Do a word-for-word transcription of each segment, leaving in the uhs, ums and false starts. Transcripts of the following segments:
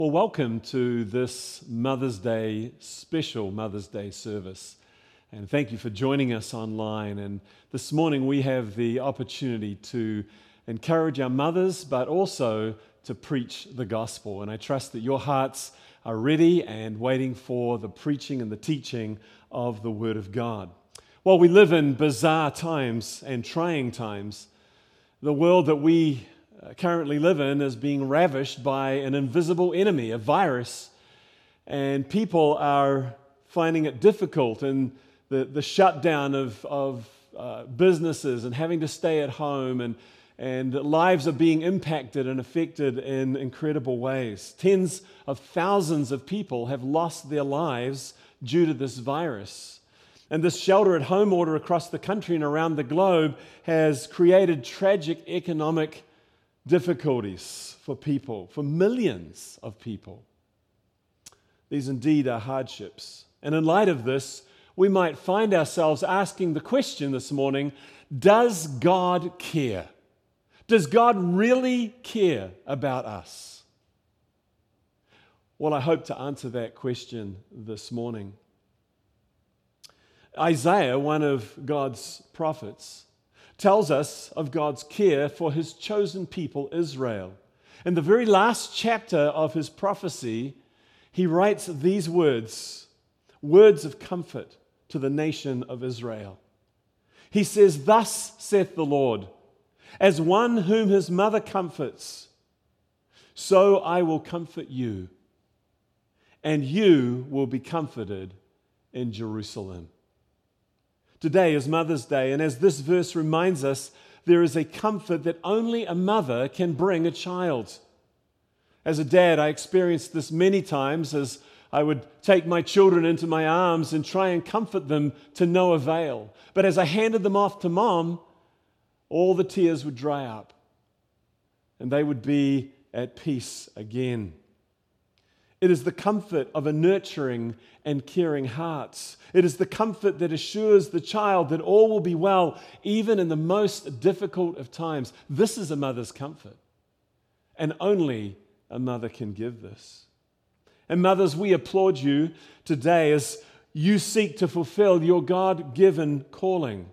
Well, welcome to this Mother's Day, special Mother's Day service. And thank you for joining us online. And this morning we have the opportunity to encourage our mothers, but also to preach the gospel. And I trust that your hearts are ready and waiting for the preaching and the teaching of the Word of God. While we live in bizarre times and trying times, the world that we currently live in is being ravished by an invisible enemy, a virus, and people are finding it difficult in the, the shutdown of, of uh, businesses and having to stay at home, and, and lives are being impacted and affected in incredible ways. Tens of thousands of people have lost their lives due to this virus. And this shelter-at-home order across the country and around the globe has created tragic economic difficulties for people, for millions of people. These indeed are hardships. And in light of this, we might find ourselves asking the question this morning, does God care? Does God really care about us? Well, I hope to answer that question this morning. Isaiah, one of God's prophets, tells us of God's care for his chosen people, Israel. In the very last chapter of his prophecy, he writes these words, words of comfort to the nation of Israel. He says, "Thus saith the Lord, as one whom his mother comforts, so I will comfort you, and you will be comforted in Jerusalem." Today is Mother's Day, and as this verse reminds us, there is a comfort that only a mother can bring a child. As a dad, I experienced this many times as I would take my children into my arms and try and comfort them to no avail. But as I handed them off to mom, all the tears would dry up, and they would be at peace again. It is the comfort of a nurturing and caring heart. It is the comfort that assures the child that all will be well, even in the most difficult of times. This is a mother's comfort, and only a mother can give this. And mothers, we applaud you today as you seek to fulfill your God-given calling.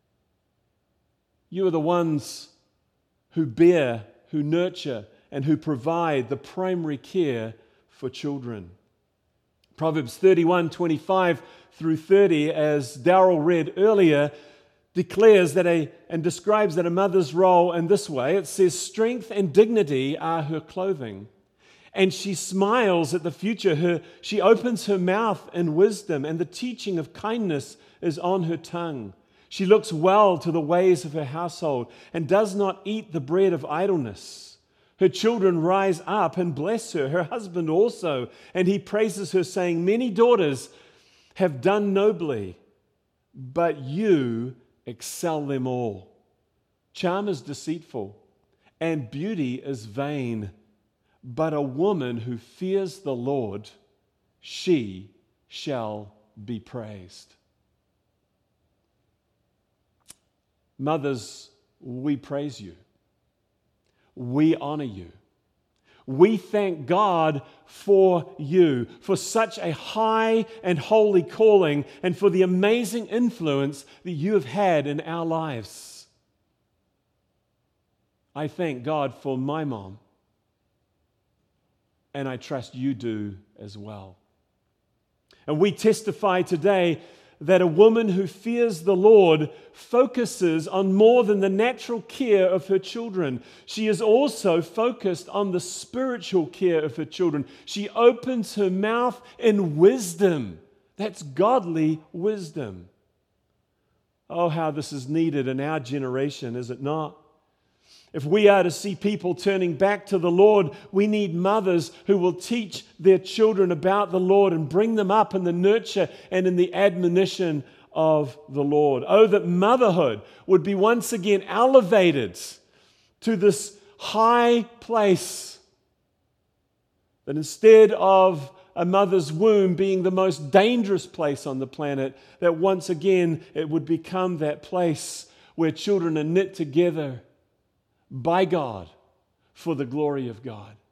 You are the ones who bear, who nurture, and who provide the primary care for children. Proverbs thirty-one, twenty-five through thirty, as Darrell read earlier, declares that a and describes that a mother's role in this way. It says, "Strength and dignity are her clothing, and she smiles at the future. Her she opens her mouth in wisdom, and the teaching of kindness is on her tongue. She looks well to the ways of her household, and does not eat the bread of idleness. Her children rise up and bless her, her husband also, and he praises her, saying, 'Many daughters have done nobly, but you excel them all. Charm is deceitful, and beauty is vain, but a woman who fears the Lord, she shall be praised.'" Mothers, we praise you. We honor you. We thank God for you, for such a high and holy calling, and for the amazing influence that you have had in our lives. I thank God for my mom, and I trust you do as well. And we testify today that a woman who fears the Lord focuses on more than the natural care of her children. She is also focused on the spiritual care of her children. She opens her mouth in wisdom. That's godly wisdom. Oh, how this is needed in our generation, is it not? If we are to see people turning back to the Lord, we need mothers who will teach their children about the Lord and bring them up in the nurture and in the admonition of the Lord. Oh, that motherhood would be once again elevated to this high place, that instead of a mother's womb being the most dangerous place on the planet, that once again it would become that place where children are knit together by God for the glory of God.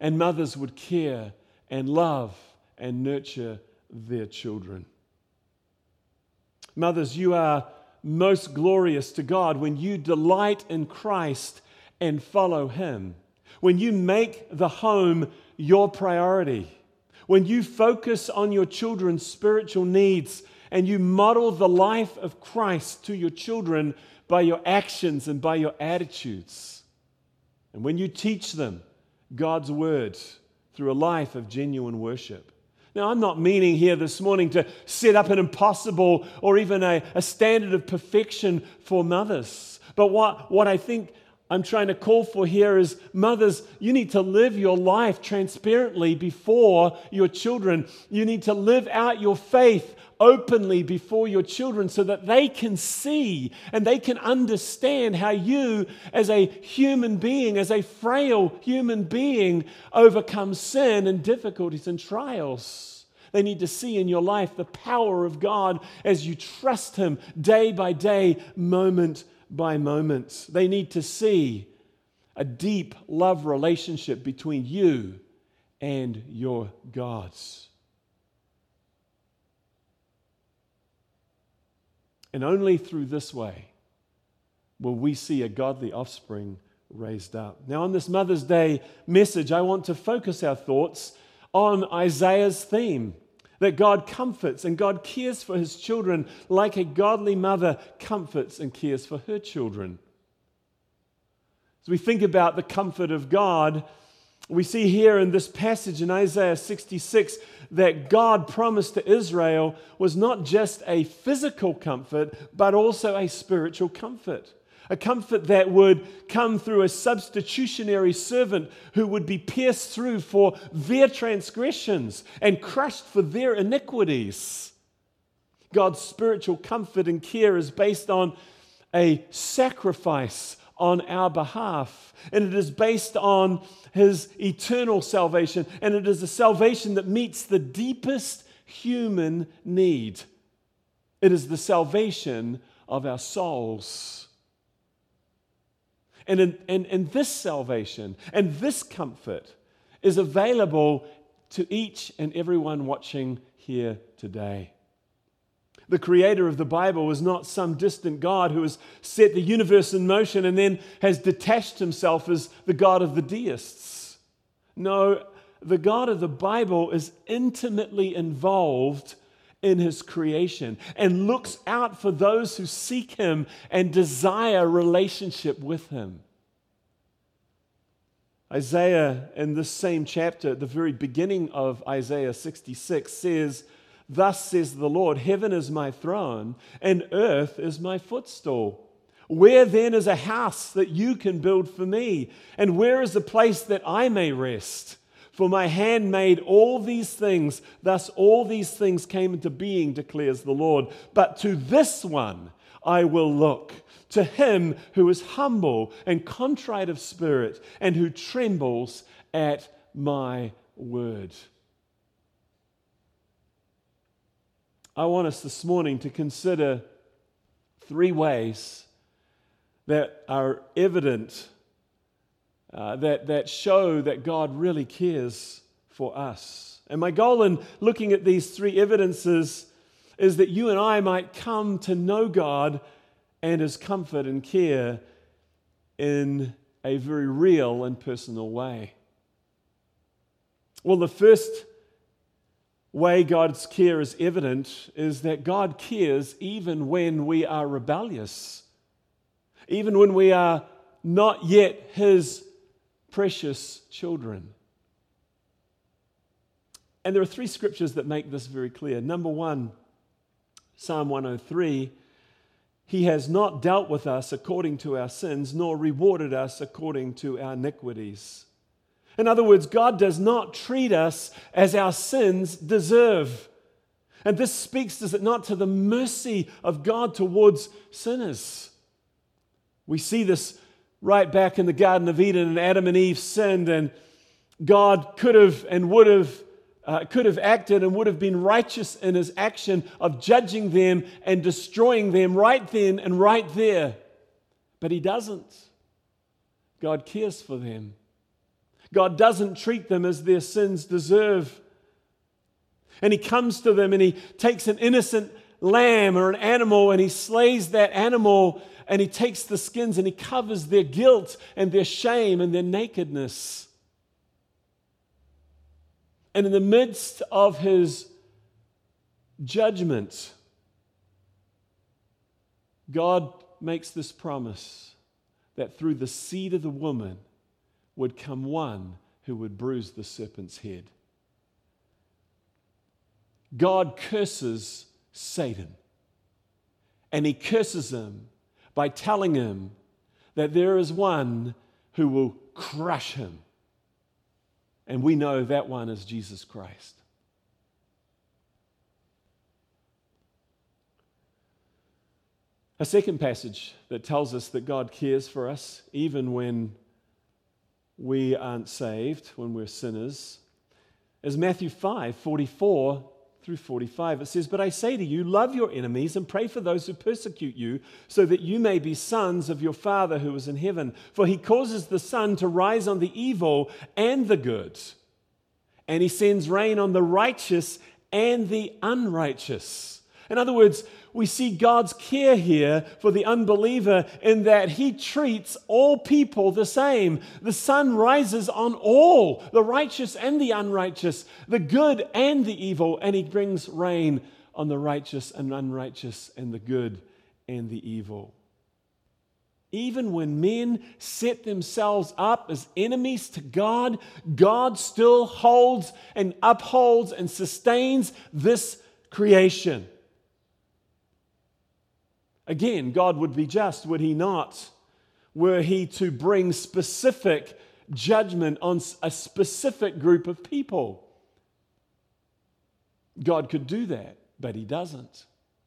and mothers would care and love and nurture their children. Mothers, you are most glorious to God when you delight in Christ and follow Him. When you make the home your priority. When you focus on your children's spiritual needs and you model the life of Christ to your children by your actions and by your attitudes. And when you teach them God's word through a life of genuine worship. Now, I'm not meaning here this morning to set up an impossible or even a, a standard of perfection for mothers. But what, what I think I'm trying to call for here is, mothers, you need to live your life transparently before your children. You need to live out your faith openly before your children so that they can see and they can understand how you, as a human being, as a frail human being, overcome sin and difficulties and trials. They need to see in your life the power of God as you trust Him day by day, moment by moment. They need to see a deep love relationship between you and your God. And only through this way will we see a godly offspring raised up. Now, on this Mother's Day message, I want to focus our thoughts on Isaiah's theme, that God comforts and God cares for His children like a godly mother comforts and cares for her children. As we think about the comfort of God, we see here in this passage in Isaiah sixty-six that God promised to Israel was not just a physical comfort, but also a spiritual comfort. A comfort that would come through a substitutionary servant who would be pierced through for their transgressions and crushed for their iniquities. God's spiritual comfort and care is based on a sacrifice on our behalf. And it is based on His eternal salvation. And it is a salvation that meets the deepest human need. It is the salvation of our souls. And, in, and, and this salvation and this comfort is available to each and everyone watching here today. The creator of the Bible was not some distant God who has set the universe in motion and then has detached Himself as the God of the deists. No, the God of the Bible is intimately involved in His creation and looks out for those who seek Him and desire relationship with Him. Isaiah, in this same chapter, at the very beginning of Isaiah sixty-six, says, "Thus says the Lord, heaven is my throne, and earth is my footstool. Where then is a house that you can build for me? And where is a place that I may rest? For my hand made all these things, thus all these things came into being, declares the Lord. But to this one I will look, to him who is humble and contrite of spirit, and who trembles at my word." I want us this morning to consider three ways that are evident, uh, that, that show that God really cares for us. And my goal in looking at these three evidences is that you and I might come to know God and His comfort and care in a very real and personal way. Well, the first way God's care is evident is that God cares even when we are rebellious, even when we are not yet His precious children. And there are three scriptures that make this very clear. Number one, Psalm one oh three, He has not dealt with us according to our sins, nor rewarded us according to our iniquities. In other words, God does not treat us as our sins deserve. And this speaks, does it not, to the mercy of God towards sinners. We see this right back in the Garden of Eden, and Adam and Eve sinned, and God could have and would have uh, could have acted and would have been righteous in His action of judging them and destroying them right then and right there. But He doesn't. God cares for them. God doesn't treat them as their sins deserve. And he comes to them and he takes an innocent lamb or an animal and he slays that animal and he takes the skins and he covers their guilt and their shame and their nakedness. And in the midst of his judgment, God makes this promise that through the seed of the woman would come one who would bruise the serpent's head. God curses Satan, and he curses him by telling him that there is one who will crush him. And we know that one is Jesus Christ. A second passage that tells us that God cares for us even when we aren't saved, when we're sinners, is Matthew five, forty-four through forty-five. It says, "But I say to you, love your enemies and pray for those who persecute you, so that you may be sons of your Father who is in heaven. For he causes the sun to rise on the evil and the good, and he sends rain on the righteous and the unrighteous." In other words, we see God's care here for the unbeliever in that he treats all people the same. The sun rises on all, the righteous and the unrighteous, the good and the evil, and he brings rain on the righteous and unrighteous and the good and the evil. Even when men set themselves up as enemies to God, God still holds and upholds and sustains this creation. Again, God would be just, would he not, were he to bring specific judgment on a specific group of people. God could do that, but he doesn't.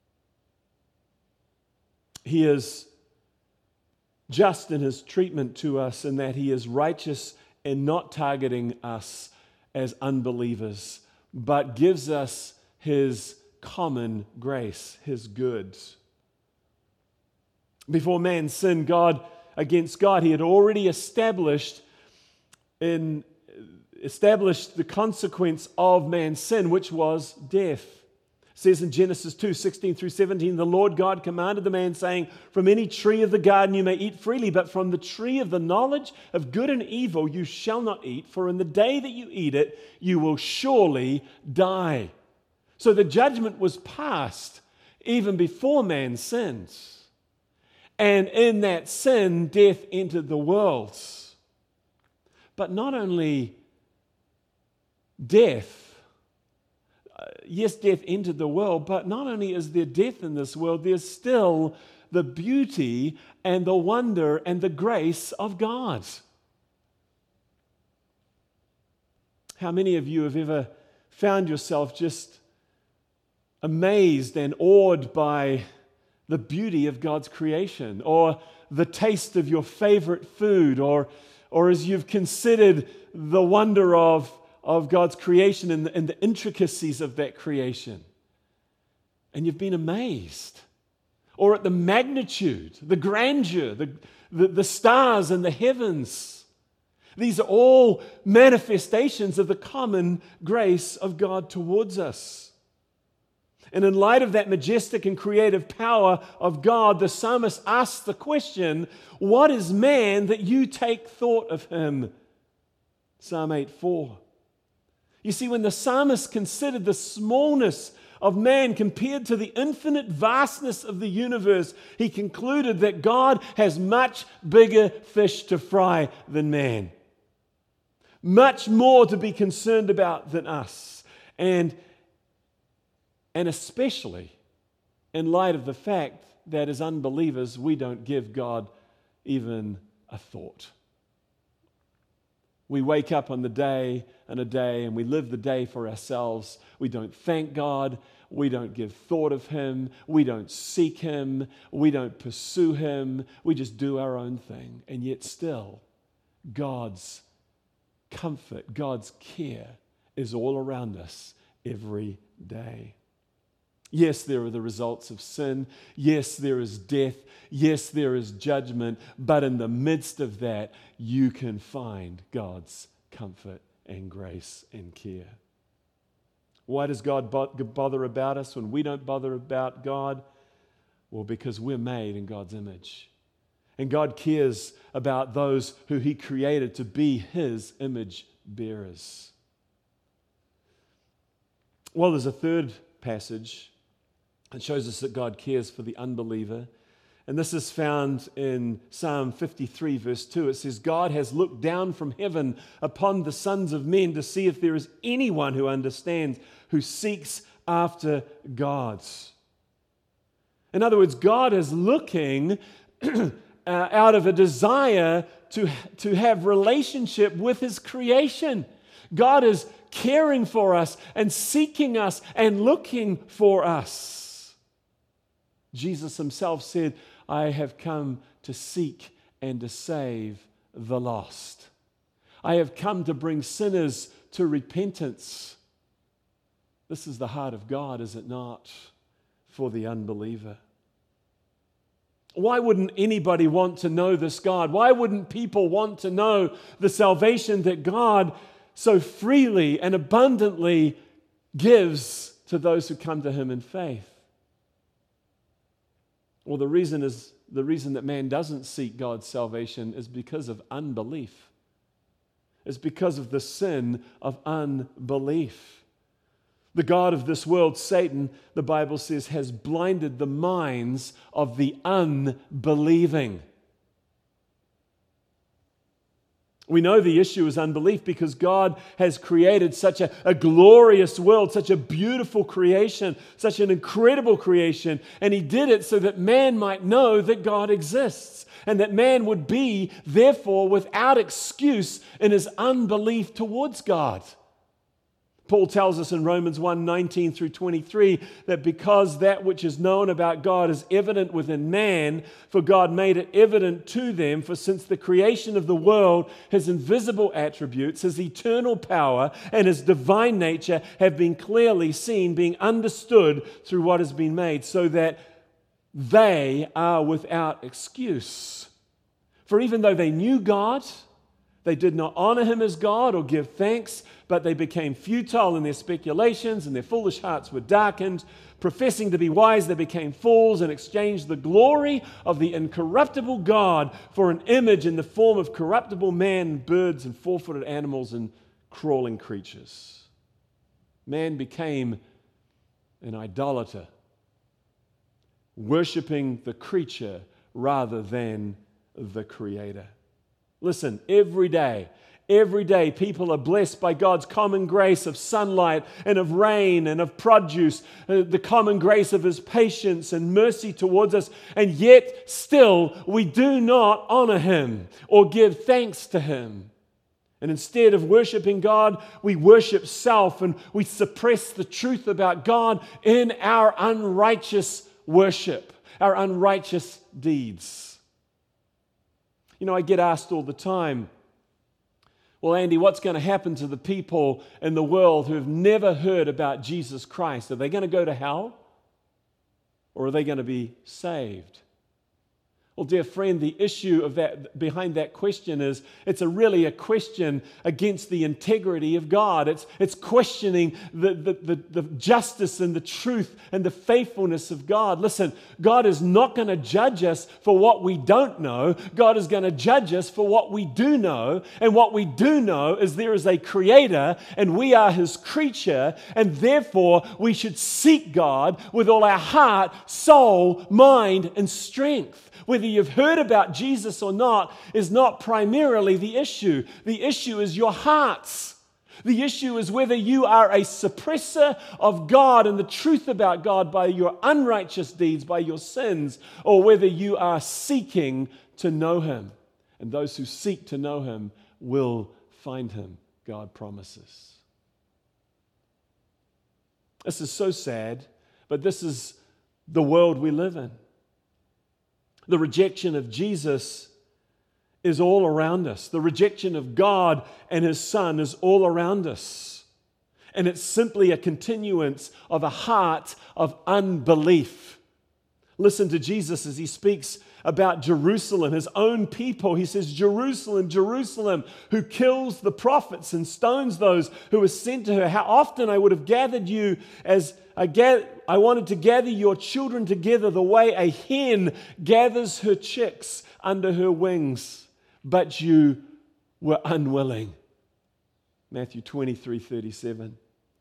He is just in his treatment to us in that he is righteous in not targeting us as unbelievers, but gives us his common grace, his goods. Before man sinned God against God, he had already established in established the consequence of man's sin, which was death. It says in Genesis two, sixteen through seventeen, "The Lord God commanded the man, saying, From any tree of the garden you may eat freely, but from the tree of the knowledge of good and evil you shall not eat, for in the day that you eat it, you will surely die." So the judgment was passed even before man sinned. And in that sin, death entered the world. But not only death, uh, yes, death entered the world, but not only is there death in this world, there's still the beauty and the wonder and the grace of God. How many of you have ever found yourself just amazed and awed by the beauty of God's creation, or the taste of your favorite food, or, or as you've considered the wonder of, of God's creation and the, and the intricacies of that creation, and you've been amazed, or at the magnitude, the grandeur, the, the, the stars and the heavens. These are all manifestations of the common grace of God towards us. And in light of that majestic and creative power of God, the psalmist asks the question, "What is man that you take thought of him?" Psalm eight four. You see, when the psalmist considered the smallness of man compared to the infinite vastness of the universe, he concluded that God has much bigger fish to fry than man. Much more to be concerned about than us. And And especially in light of the fact that as unbelievers, we don't give God even a thought. We wake up on the day and a day and we live the day for ourselves. We don't thank God. We don't give thought of him. We don't seek him. We don't pursue him. We just do our own thing. And yet still, God's comfort, God's care is all around us every day. Yes, there are the results of sin. Yes, there is death. Yes, there is judgment. But in the midst of that, you can find God's comfort and grace and care. Why does God bother about us when we don't bother about God? Well, because we're made in God's image. And God cares about those who He created to be His image bearers. Well, there's a third passage that shows us that God cares for the unbeliever. And this is found in Psalm fifty-three, verse two. It says, God has looked down from heaven upon the sons of men to see if there is anyone who understands, who seeks after God. In other words, God is looking uh, out of a desire to, to have relationship with His creation. God is caring for us and seeking us and looking for us. Jesus Himself said, I have come to seek and to save the lost. I have come to bring sinners to repentance. This is the heart of God, is it not, for the unbeliever? Why wouldn't anybody want to know this God? Why wouldn't people want to know the salvation that God so freely and abundantly gives to those who come to Him in faith? Well, the reason is the reason that man doesn't seek God's salvation is because of unbelief. It's because of the sin of unbelief. The god of this world, Satan, the Bible says, has blinded the minds of the unbelieving. We know the issue is unbelief because God has created such a, a glorious world, such a beautiful creation, such an incredible creation, and He did it so that man might know that God exists and that man would be, therefore, without excuse in his unbelief towards God. Paul tells us in Romans one, nineteen through twenty-three that because that which is known about God is evident within man, for God made it evident to them, for since the creation of the world, His invisible attributes, His eternal power, and His divine nature have been clearly seen, being understood through what has been made, so that they are without excuse. For even though they knew God, they did not honor Him as God or give thanks, but they became futile in their speculations, and their foolish hearts were darkened. Professing to be wise, they became fools and exchanged the glory of the incorruptible God for an image in the form of corruptible man, birds, and four-footed animals, and crawling creatures. Man became an idolater, worshiping the creature rather than the Creator. Listen, every day, every day people are blessed by God's common grace of sunlight and of rain and of produce, uh, the common grace of His patience and mercy towards us, and yet still we do not honor Him or give thanks to Him. And instead of worshiping God, we worship self and we suppress the truth about God in our unrighteous worship, our unrighteous deeds. You know, I get asked all the time, well, Andy, what's going to happen to the people in the world who have never heard about Jesus Christ? Are they going to go to hell? Or are they going to be saved? Well, dear friend, the issue of that behind that question is it's a really a question against the integrity of God. It's, it's questioning the, the, the, the justice and the truth and the faithfulness of God. Listen, God is not going to judge us for what we don't know. God is going to judge us for what we do know. And what we do know is there is a Creator and we are His creature, and therefore we should seek God with all our heart, soul, mind, and strength. Whether you've heard about Jesus or not is not primarily the issue. The issue is your hearts. The issue is whether you are a suppressor of God and the truth about God by your unrighteous deeds, by your sins, or whether you are seeking to know Him. And those who seek to know Him will find Him, God promises. This is so sad, but this is the world we live in. The rejection of Jesus is all around us. The rejection of God and His Son is all around us. And it's simply a continuance of a heart of unbelief. Listen to Jesus as he speaks about Jerusalem, his own people. He says, Jerusalem, Jerusalem, who kills the prophets and stones those who are sent to her. How often I would have gathered you as I, ga- I wanted to gather your children together the way a hen gathers her chicks under her wings, but you were unwilling. Matthew twenty-three thirty-seven.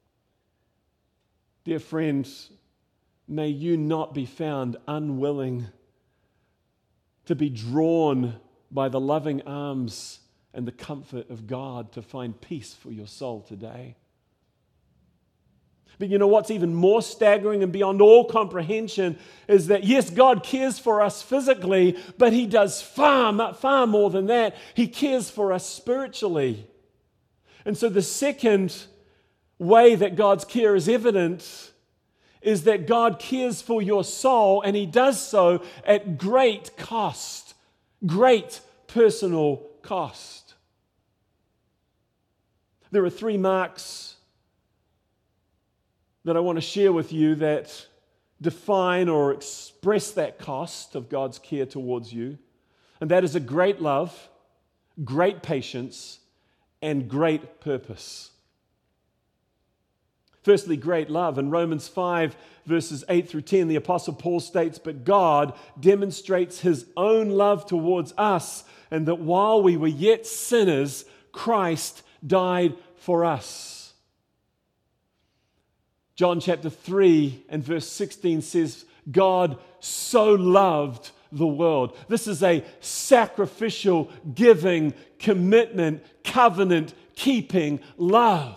Dear friends, may you not be found unwilling to be drawn by the loving arms and the comfort of God to find peace for your soul today. But you know what's even more staggering and beyond all comprehension is that, yes, God cares for us physically, but He does far, far more than that. He cares for us spiritually. And so the second way that God's care is evident is that God cares for your soul, and He does so at great cost, great personal cost. There are three marks that I want to share with you that define or express that cost of God's care towards you, and that is a great love, great patience, and great purpose. Firstly, great love. In Romans five, verses eight through ten, the Apostle Paul states, "But God demonstrates His own love towards us, and that while we were yet sinners, Christ died for us." John chapter three and verse sixteen says, God so loved the world. This is a sacrificial, giving, commitment, covenant-keeping love.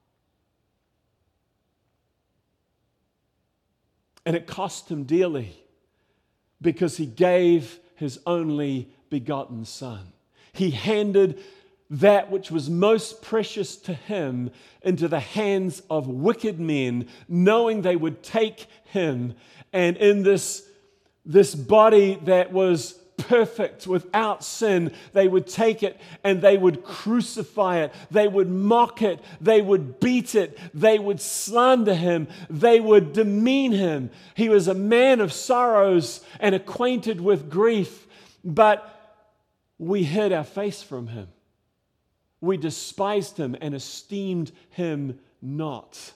And it cost Him dearly because He gave His only begotten Son. He handed that which was most precious to Him into the hands of wicked men, knowing they would take Him, and in this, this body that was perfect, without sin, they would take it and they would crucify it, they would mock it, they would beat it, they would slander Him, they would demean Him. He was a man of sorrows and acquainted with grief, but we hid our face from Him. We despised Him and esteemed Him not.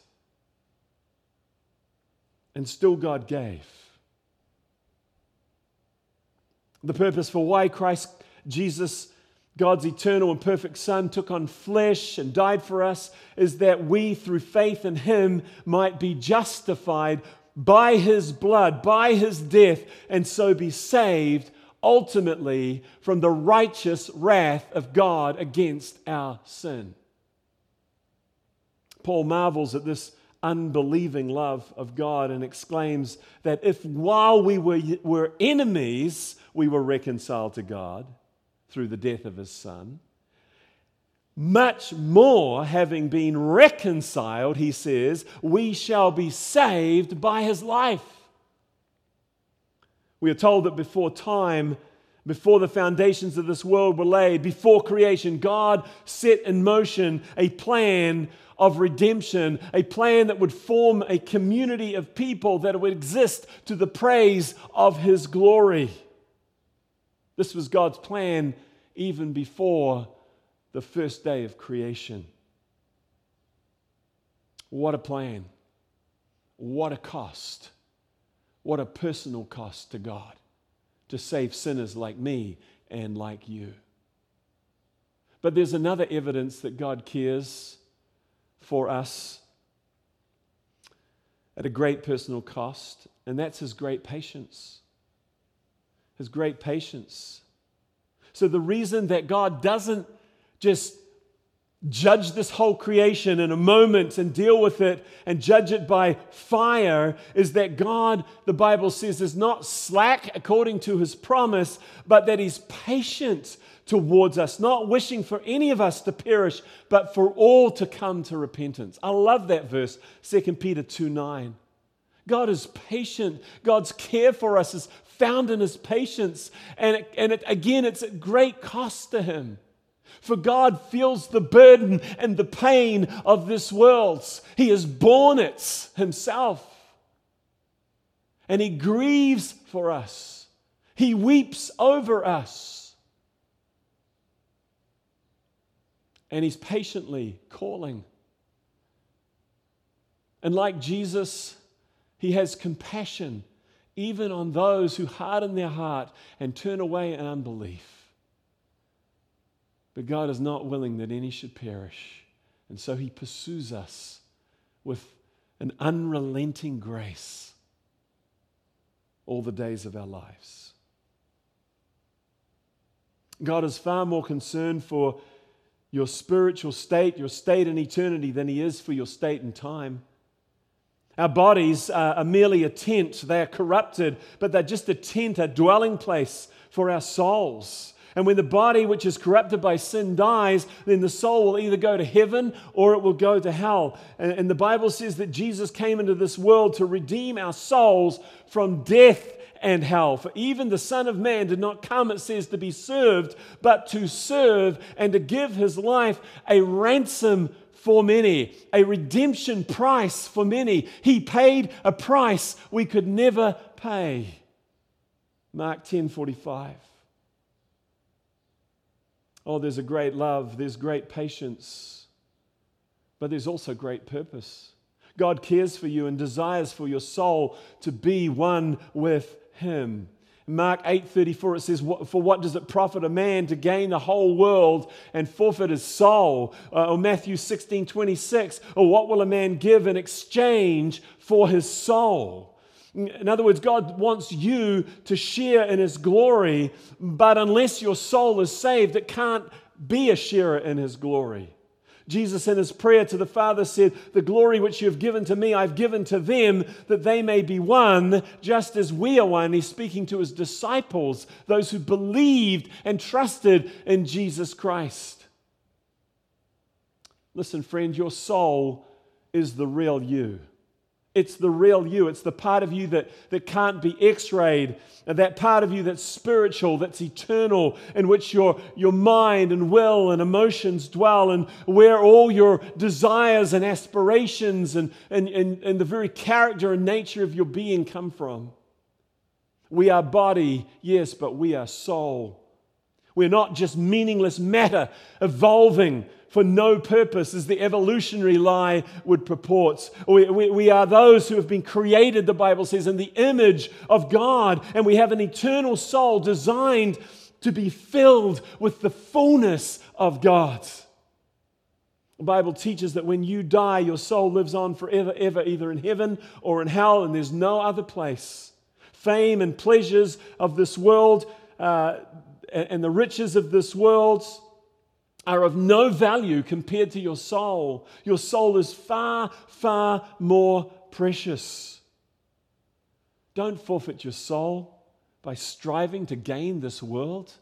And still God gave. The purpose for why Christ Jesus, God's eternal and perfect Son, took on flesh and died for us is that we, through faith in Him, might be justified by His blood, by His death, and so be saved ultimately from the righteous wrath of God against our sin. Paul marvels at this unbelieving love of God and exclaims that if while we were, were enemies, we were reconciled to God through the death of His Son, much more having been reconciled, he says, we shall be saved by His life. We are told that before time, before the foundations of this world were laid, before creation, God set in motion a plan of redemption, a plan that would form a community of people that would exist to the praise of His glory. This was God's plan even before the first day of creation. What a plan. What a cost. What a personal cost to God to save sinners like me and like you. But there's another evidence that God cares for us at a great personal cost, and that's His great patience. His great patience. So the reason that God doesn't just judge this whole creation in a moment and deal with it and judge it by fire is that God, the Bible says, is not slack according to His promise, but that He's patient towards us, not wishing for any of us to perish, but for all to come to repentance. I love that verse, Second Peter two nine. God is patient. God's care for us is found in His patience. And, it, and it, again, it's at great cost to Him. For God feels the burden and the pain of this world. He has borne it Himself. and He grieves for us. He weeps over us. And He's patiently calling. And like Jesus, He has compassion even on those who harden their heart and turn away in unbelief. But God is not willing that any should perish. And so He pursues us with an unrelenting grace all the days of our lives. God is far more concerned for your spiritual state, your state in eternity, than He is for your state in time. Our bodies are merely a tent. They are corrupted, but they're just a tent, a dwelling place for our souls. And when the body, which is corrupted by sin, dies, then the soul will either go to heaven or it will go to hell. And, and the Bible says that Jesus came into this world to redeem our souls from death and hell. For even the Son of Man did not come, it says, to be served, but to serve and to give His life a ransom for many, a redemption price for many. He paid a price we could never pay. Mark ten forty-five. Oh, there's a great love, there's great patience, but there's also great purpose. God cares for you and desires for your soul to be one with Him. In Mark eight thirty-four, it says, "For what does it profit a man to gain the whole world and forfeit his soul?" Uh, or Matthew sixteen twenty-six, "Or what will a man give in exchange for his soul?" In other words, God wants you to share in His glory, but unless your soul is saved, it can't be a sharer in His glory. Jesus in His prayer to the Father said, "The glory which you have given to me, I've given to them, that they may be one, just as we are one." He's speaking to His disciples, those who believed and trusted in Jesus Christ. Listen, friend, your soul is the real you. It's the real you. It's the part of you that, that can't be x-rayed, and that part of you that's spiritual, that's eternal, in which your, your mind and will and emotions dwell, and where all your desires and aspirations and, and, and, and the very character and nature of your being come from. We are body, yes, but we are soul. We're not just meaningless matter evolving for no purpose, as the evolutionary lie would purport. We, we, we are those who have been created, the Bible says, in the image of God, and we have an eternal soul designed to be filled with the fullness of God. The Bible teaches that when you die, your soul lives on forever, ever, either in heaven or in hell, and there's no other place. Fame and pleasures of this world uh, and the riches of this world are of no value compared to your soul. Your soul is far, far more precious. Don't forfeit your soul by striving to gain this world.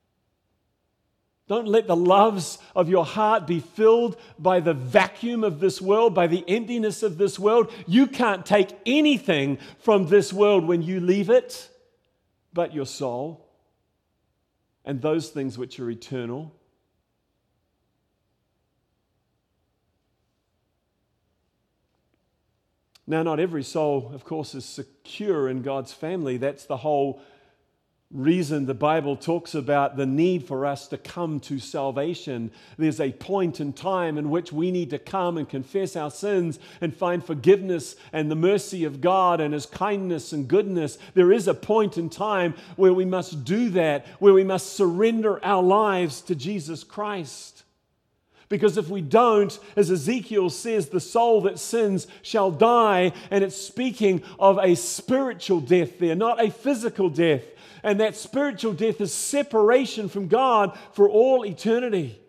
Don't let the loves of your heart be filled by the vacuum of this world, by the emptiness of this world. You can't take anything from this world when you leave it, but your soul and those things which are eternal. Now, not every soul, of course, is secure in God's family. That's the whole reason the Bible talks about the need for us to come to salvation. There's a point in time in which we need to come and confess our sins and find forgiveness and the mercy of God and His kindness and goodness. There is a point in time where we must do that, where we must surrender our lives to Jesus Christ. Because if we don't, as Ezekiel says, the soul that sins shall die, and it's speaking of a spiritual death there, not a physical death. And that spiritual death is separation from God for all eternity.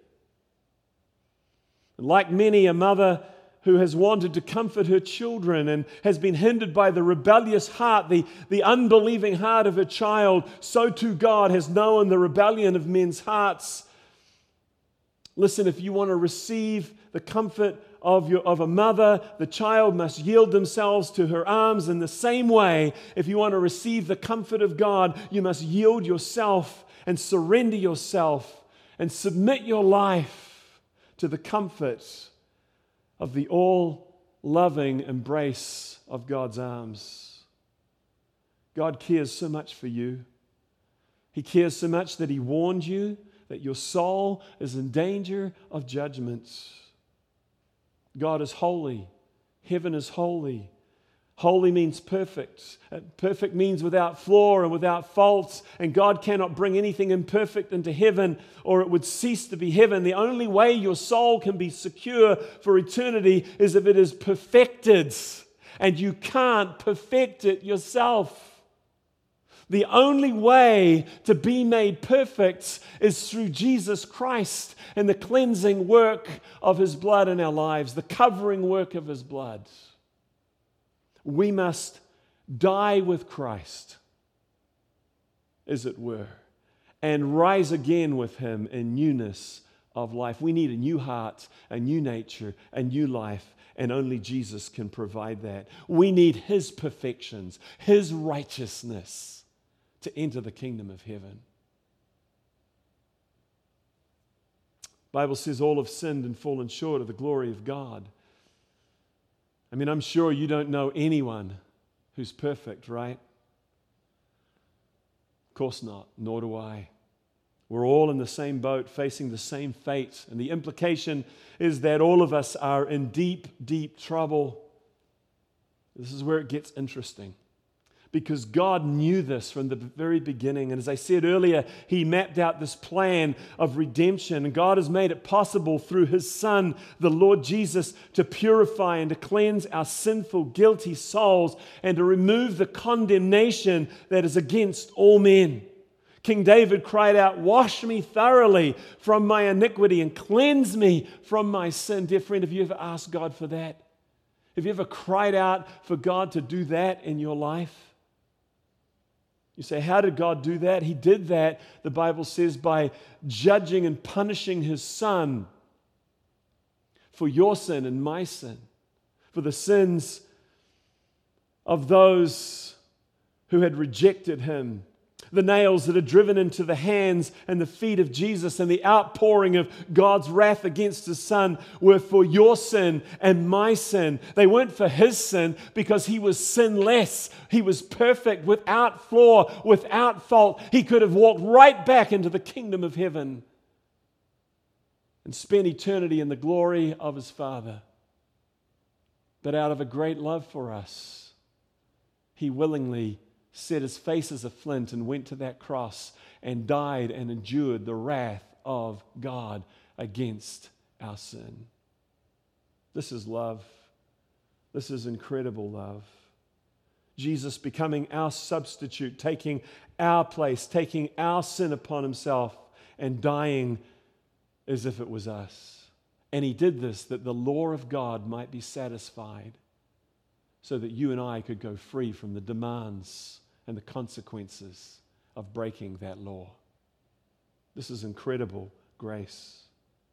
Like many, a mother who has wanted to comfort her children and has been hindered by the rebellious heart, the, the unbelieving heart of her child, so too God has known the rebellion of men's hearts. Listen, if you want to receive the comfort of, your, of a mother, the child must yield themselves to her arms. In the same way, if you want to receive the comfort of God, you must yield yourself and surrender yourself and submit your life to the comfort of the all-loving embrace of God's arms. God cares so much for you. He cares so much that He warned you that your soul is in danger of judgment. God is holy. Heaven is holy. Holy means perfect. Perfect means without flaw and without faults. And God cannot bring anything imperfect into heaven, or it would cease to be heaven. The only way your soul can be secure for eternity is if it is perfected. And you can't perfect it yourself. The only way to be made perfect is through Jesus Christ and the cleansing work of His blood in our lives, the covering work of His blood. We must die with Christ, as it were, and rise again with Him in newness of life. We need a new heart, a new nature, a new life, and only Jesus can provide that. We need His perfections, His righteousness to enter the kingdom of heaven. The Bible says all have sinned and fallen short of the glory of God. I mean, I'm sure you don't know anyone who's perfect, right? Of course not, nor do I. We're all in the same boat, facing the same fate. And the implication is that all of us are in deep, deep trouble. This is where it gets interesting. Because God knew this from the very beginning. And as I said earlier, He mapped out this plan of redemption. And God has made it possible through His Son, the Lord Jesus, to purify and to cleanse our sinful, guilty souls and to remove the condemnation that is against all men. King David cried out, "Wash me thoroughly from my iniquity and cleanse me from my sin." Dear friend, have you ever asked God for that? Have you ever cried out for God to do that in your life? You say, how did God do that? He did that, the Bible says, by judging and punishing His Son for your sin and my sin, for the sins of those who had rejected Him. The nails that are driven into the hands and the feet of Jesus and the outpouring of God's wrath against His Son were for your sin and my sin. They weren't for His sin because He was sinless. He was perfect, without flaw, without fault. He could have walked right back into the kingdom of heaven and spent eternity in the glory of His Father. But out of a great love for us, He willingly set His face as a flint and went to that cross and died and endured the wrath of God against our sin. This is love. This is incredible love. Jesus becoming our substitute, taking our place, taking our sin upon Himself and dying as if it was us. And He did this that the law of God might be satisfied, so that you and I could go free from the demands and the consequences of breaking that law. This is incredible grace.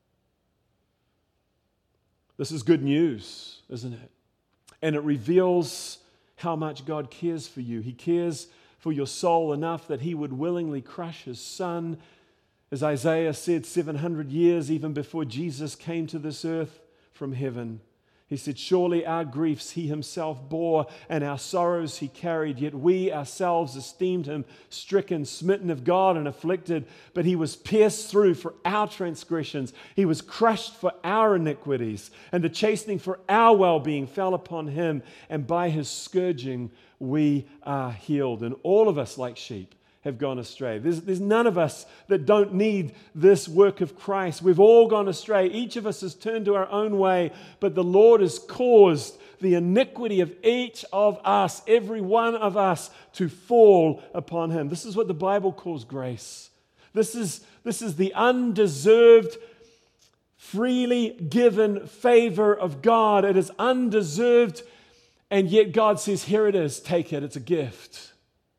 This is good news, isn't it? And it reveals how much God cares for you. He cares for your soul enough that He would willingly crush His Son. As Isaiah said, seven hundred years even before Jesus came to this earth from heaven. He said, surely our griefs He Himself bore, and our sorrows He carried, yet we ourselves esteemed Him stricken, smitten of God, and afflicted. But He was pierced through for our transgressions. He was crushed for our iniquities, and the chastening for our well-being fell upon Him, and by His scourging we are healed. And all of us, like sheep, have gone astray. There's, there's none of us that don't need this work of Christ. We've all gone astray. Each of us has turned to our own way, but the Lord has caused the iniquity of each of us, every one of us, to fall upon Him. This is what the Bible calls grace. This is, this is the undeserved, freely given favor of God. It is undeserved, and yet God says, here it is, take it, it's a gift.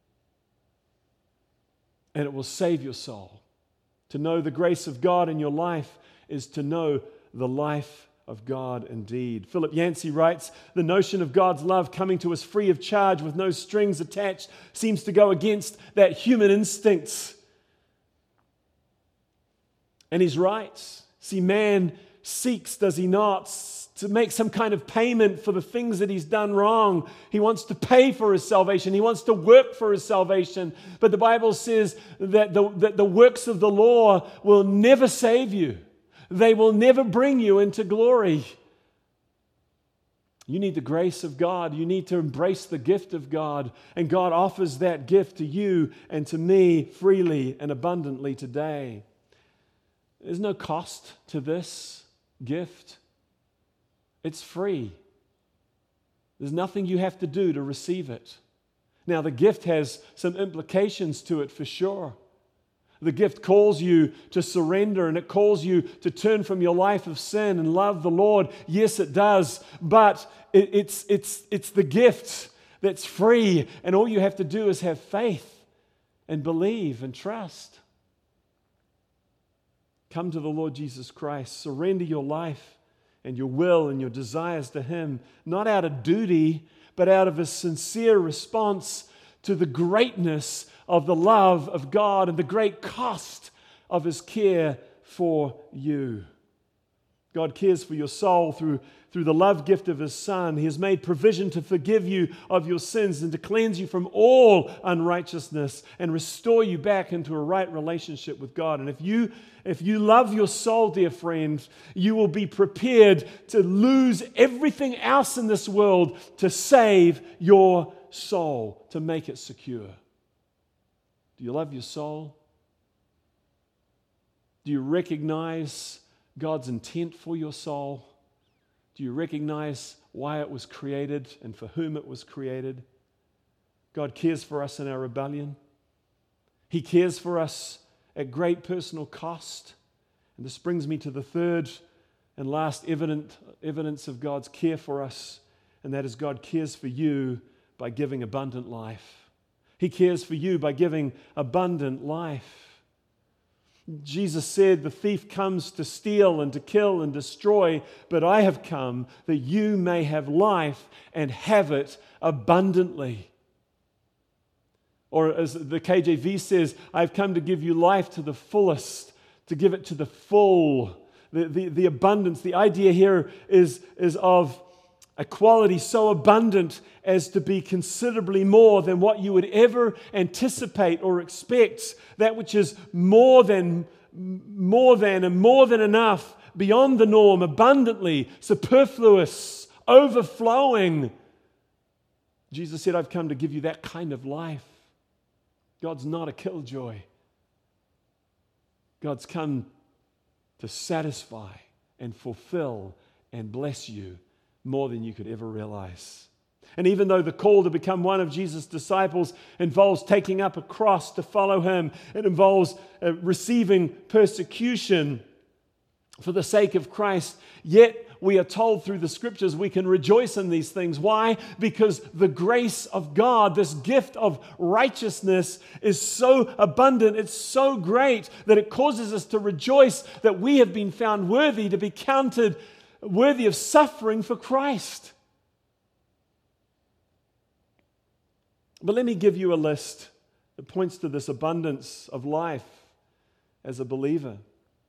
And it will save your soul. To know the grace of God in your life is to know the life of God indeed. Philip Yancey writes, the notion of God's love coming to us free of charge with no strings attached seems to go against that human instincts. And he's right. See, man seeks, does he not, to make some kind of payment for the things that he's done wrong. He wants to pay for his salvation. He wants to work for his salvation. But the Bible says that the, that the works of the law will never save you. They will never bring you into glory. You need the grace of God. You need to embrace the gift of God. And God offers that gift to you and to me freely and abundantly today. There's no cost to this gift. It's free. There's nothing you have to do to receive it. Now, the gift has some implications to it for sure. The gift calls you to surrender, and it calls you to turn from your life of sin and love the Lord. Yes, it does, but it, it's, it's, it's the gift that's free, and all you have to do is have faith and believe and trust. Come to the Lord Jesus Christ. Surrender your life and your will and your desires to Him, not out of duty, but out of a sincere response to the greatness of the love of God and the great cost of His care for you. God cares for your soul through, through the love gift of His Son. He has made provision to forgive you of your sins and to cleanse you from all unrighteousness and restore you back into a right relationship with God. And if you, if you love your soul, dear friend, you will be prepared to lose everything else in this world to save your soul, to make it secure. Do you love your soul? Do you recognize God's intent for your soul? Do you recognize why it was created and for whom it was created? God cares for us in our rebellion. He cares for us at great personal cost. And this brings me to the third and last evident, evidence of God's care for us, and that is God cares for you by giving abundant life. He cares for you by giving abundant life. Jesus said, the thief comes to steal and to kill and destroy, but I have come that you may have life and have it abundantly. Or as the K J V says, I've come to give you life to the fullest, to give it to the full. The, the, the abundance, the idea here is, is of a quality so abundant as to be considerably more than what you would ever anticipate or expect. That which is more than, more than, and more than enough, beyond the norm, abundantly, superfluous, overflowing. Jesus said, I've come to give you that kind of life. God's not a killjoy. God's come to satisfy and fulfill and bless you more than you could ever realize. And even though the call to become one of Jesus' disciples involves taking up a cross to follow Him, it involves uh, receiving persecution for the sake of Christ, yet we are told through the Scriptures we can rejoice in these things. Why? Because the grace of God, this gift of righteousness, is so abundant, it's so great that it causes us to rejoice that we have been found worthy to be counted worthy of suffering for Christ. But let me give you a list that points to this abundance of life as a believer.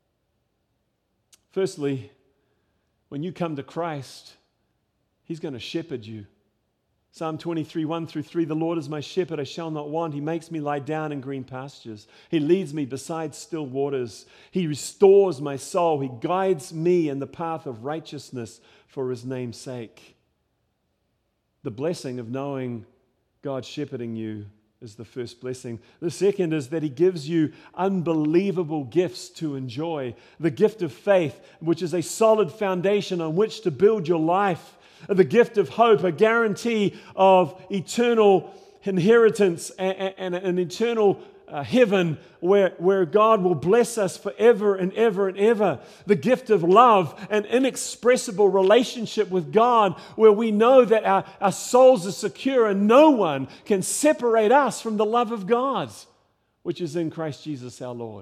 Firstly, when you come to Christ, He's going to shepherd you. Psalm twenty-three, one through three, the Lord is my shepherd, I shall not want. He makes me lie down in green pastures. He leads me beside still waters. He restores my soul. He guides me in the path of righteousness for His name's sake. The blessing of knowing God shepherding you is the first blessing. The second is that He gives you unbelievable gifts to enjoy. The gift of faith, which is a solid foundation on which to build your life. The gift of hope, a guarantee of eternal inheritance and, and, and an eternal uh, heaven where, where God will bless us forever and ever and ever. The gift of love, an inexpressible relationship with God where we know that our, our souls are secure and no one can separate us from the love of God, which is in Christ Jesus our Lord.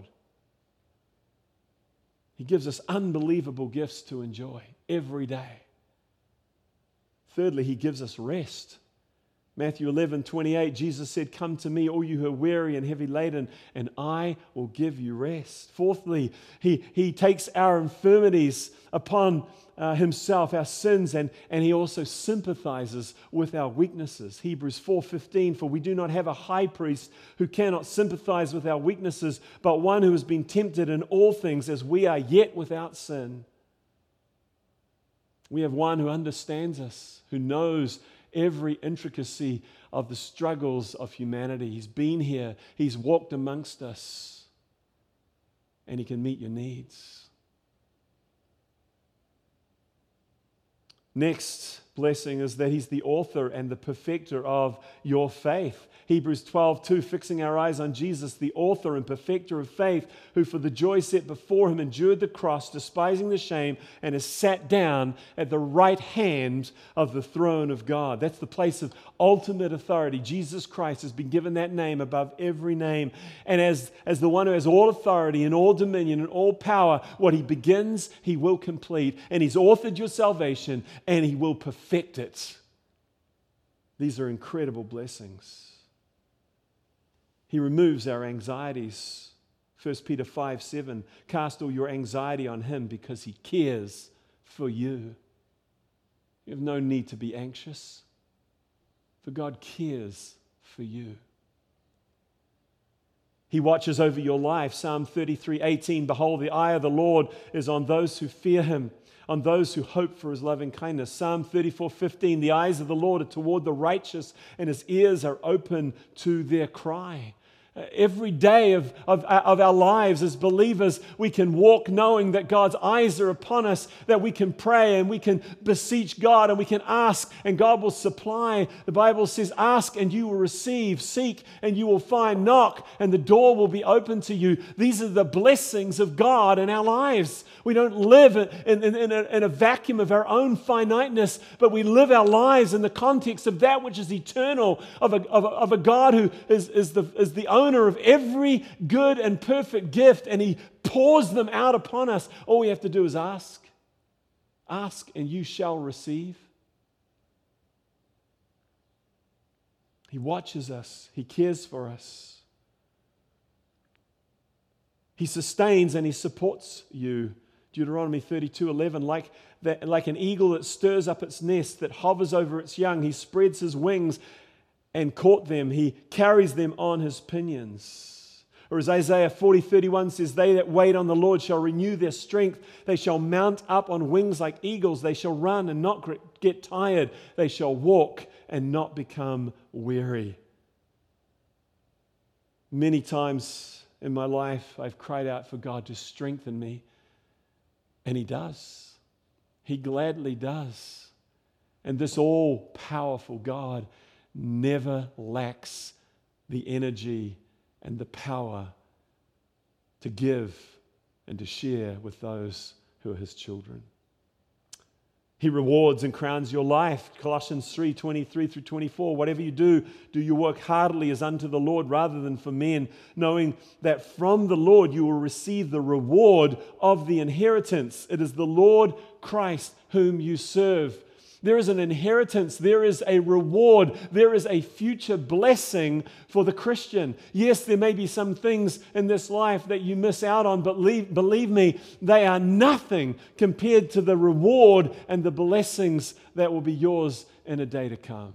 He gives us unbelievable gifts to enjoy every day. Thirdly, He gives us rest. Matthew eleven twenty-eight, Jesus said, "Come to me, all you who are weary and heavy laden, and I will give you rest." Fourthly, he, he takes our infirmities upon uh, himself, our sins, and, and he also sympathizes with our weaknesses. Hebrews four fifteen, "For we do not have a high priest who cannot sympathize with our weaknesses, but one who has been tempted in all things as we are, yet without sin." We have one who understands us, who knows every intricacy of the struggles of humanity. He's been here, he's walked amongst us, and he can meet your needs. Next blessing is that he's the author and the perfecter of your faith. Hebrews twelve two, "Fixing our eyes on Jesus, the author and perfecter of faith, who for the joy set before him endured the cross, despising the shame, and is sat down at the right hand of the throne of God." That's the place of ultimate authority. Jesus Christ has been given that name above every name. And as, as the one who has all authority and all dominion and all power, what he begins, he will complete. And he's authored your salvation, and he will perfect it. These are incredible blessings. He removes our anxieties. First Peter five seven, "Cast all your anxiety on him because he cares for you." You have no need to be anxious, for God cares for you. He watches over your life. Psalm thirty-three eighteen, "Behold, the eye of the Lord is on those who fear him, on those who hope for his loving kindness." Psalm thirty-four fifteen, "The eyes of the Lord are toward the righteous, and his ears are open to their cry." Every day of, of, of our lives as believers, we can walk knowing that God's eyes are upon us, that we can pray and we can beseech God and we can ask and God will supply. The Bible says, "Ask and you will receive, seek and you will find, knock and the door will be open to you." These are the blessings of God in our lives. We don't live in, in, in, a, in a vacuum of our own finiteness, but we live our lives in the context of that which is eternal, of a, of a, of a God who is, is, the, is the owner of every good and perfect gift, and he pours them out upon us. All we have to do is ask. Ask and you shall receive. He watches us. He cares for us. He sustains and he supports you. Deuteronomy thirty-two eleven, like, that, like an eagle that stirs up its nest, that hovers over its young, he spreads his wings and caught them. He carries them on his pinions. Or as Isaiah forty thirty-one says, "They that wait on the Lord shall renew their strength. They shall mount up on wings like eagles. They shall run and not get tired. They shall walk and not become weary." Many times in my life, I've cried out for God to strengthen me. And he does. He gladly does. And this all-powerful God never lacks the energy and the power to give and to share with those who are his children. He rewards and crowns your life. Colossians three twenty-three through twenty-four. "Whatever you do, do your work heartily as unto the Lord rather than for men, knowing that from the Lord you will receive the reward of the inheritance. It is the Lord Christ whom you serve." There is an inheritance, there is a reward, there is a future blessing for the Christian. Yes, there may be some things in this life that you miss out on, but believe, believe me, they are nothing compared to the reward and the blessings that will be yours in a day to come.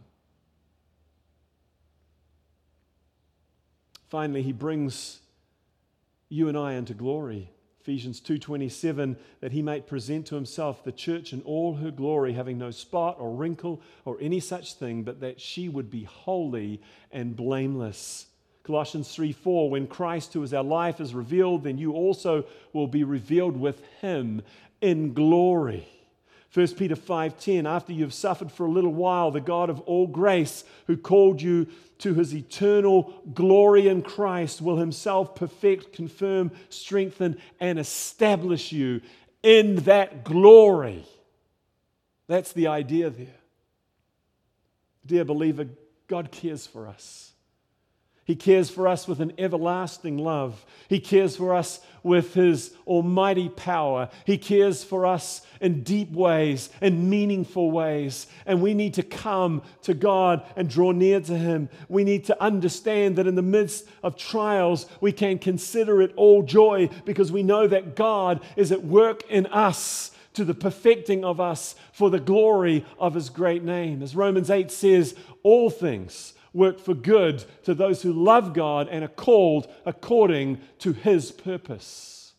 Finally, he brings you and I into glory. Ephesians two twenty-seven, "That he might present to himself the church in all her glory, having no spot or wrinkle or any such thing, but that she would be holy and blameless." Colossians three four, "When Christ, who is our life, is revealed, then you also will be revealed with him in glory." First Peter five ten, "After you have suffered for a little while, the God of all grace, who called you to his eternal glory in Christ, will himself perfect, confirm, strengthen, and establish you in that glory." That's the idea there. Dear believer, God cares for us. He He cares for us with an everlasting love. He cares for us with His almighty power. He cares for us in deep ways, in meaningful ways. And we need to come to God and draw near to Him. We need to understand that in the midst of trials, we can consider it all joy because we know that God is at work in us to the perfecting of us for the glory of His great name. As Romans eight says, all things work for good to those who love God and are called according to His purpose.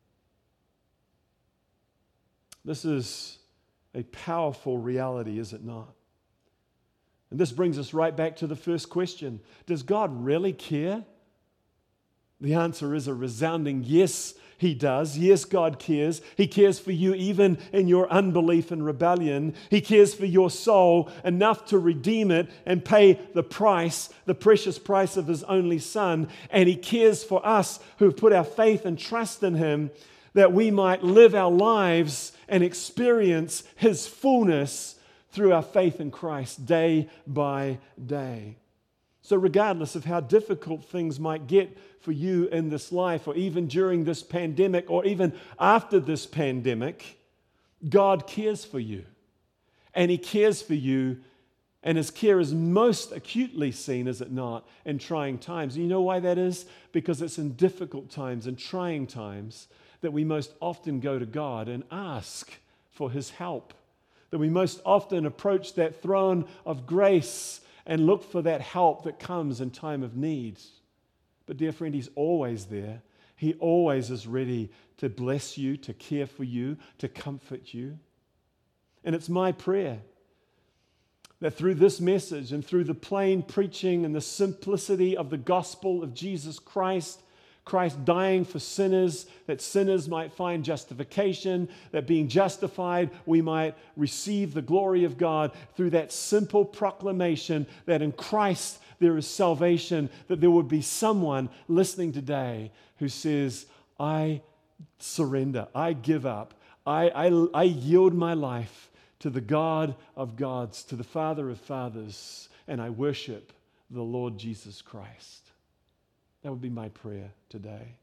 This is a powerful reality, is it not? And this brings us right back to the first question. Does God really care? The answer is a resounding yes, He does. Yes, God cares. He cares for you even in your unbelief and rebellion. He cares for your soul enough to redeem it and pay the price, the precious price of His only Son. And He cares for us who have put our faith and trust in Him that we might live our lives and experience His fullness through our faith in Christ day by day. So regardless of how difficult things might get for you in this life, or even during this pandemic, or even after this pandemic, God cares for you. And He cares for you, and His care is most acutely seen, is it not, in trying times. And you know why that is? Because it's in difficult times and trying times that we most often go to God and ask for His help. That we most often approach that throne of grace and look for that help that comes in time of need. But dear friend, He's always there. He always is ready to bless you, to care for you, to comfort you. And it's my prayer that through this message and through the plain preaching and the simplicity of the gospel of Jesus Christ, Christ dying for sinners, that sinners might find justification, that being justified, we might receive the glory of God through that simple proclamation that in Christ there is salvation, that there would be someone listening today who says, I surrender, I give up, I, I, I yield my life to the God of gods, to the Father of fathers, and I worship the Lord Jesus Christ. That would be my prayer today.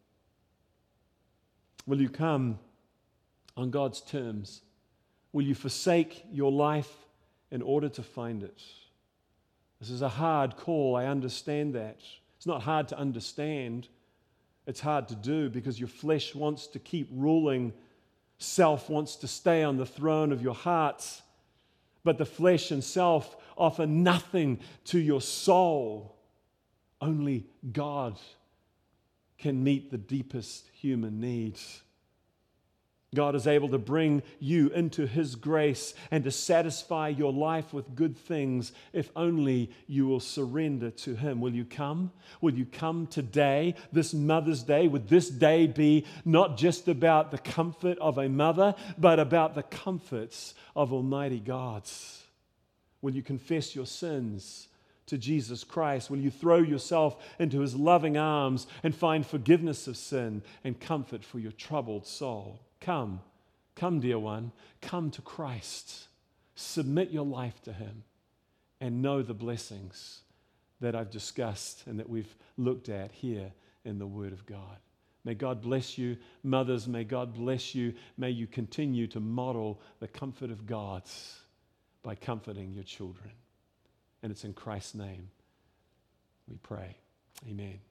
Will you come on God's terms? Will you forsake your life in order to find it? This is a hard call, I understand that. It's not hard to understand. It's hard to do because your flesh wants to keep ruling. Self wants to stay on the throne of your hearts. But the flesh and self offer nothing to your soul. Only God can meet the deepest human needs. God is able to bring you into His grace and to satisfy your life with good things if only you will surrender to Him. Will you come? Will you come today, this Mother's Day? Would this day be not just about the comfort of a mother, but about the comforts of Almighty God? Will you confess your sins to Jesus Christ? Will you throw yourself into His loving arms and find forgiveness of sin and comfort for your troubled soul? Come, come, dear one, come to Christ. Submit your life to Him and know the blessings that I've discussed and that we've looked at here in the Word of God. May God bless you. Mothers, may God bless you. May you continue to model the comfort of God by comforting your children. And it's in Christ's name we pray. Amen.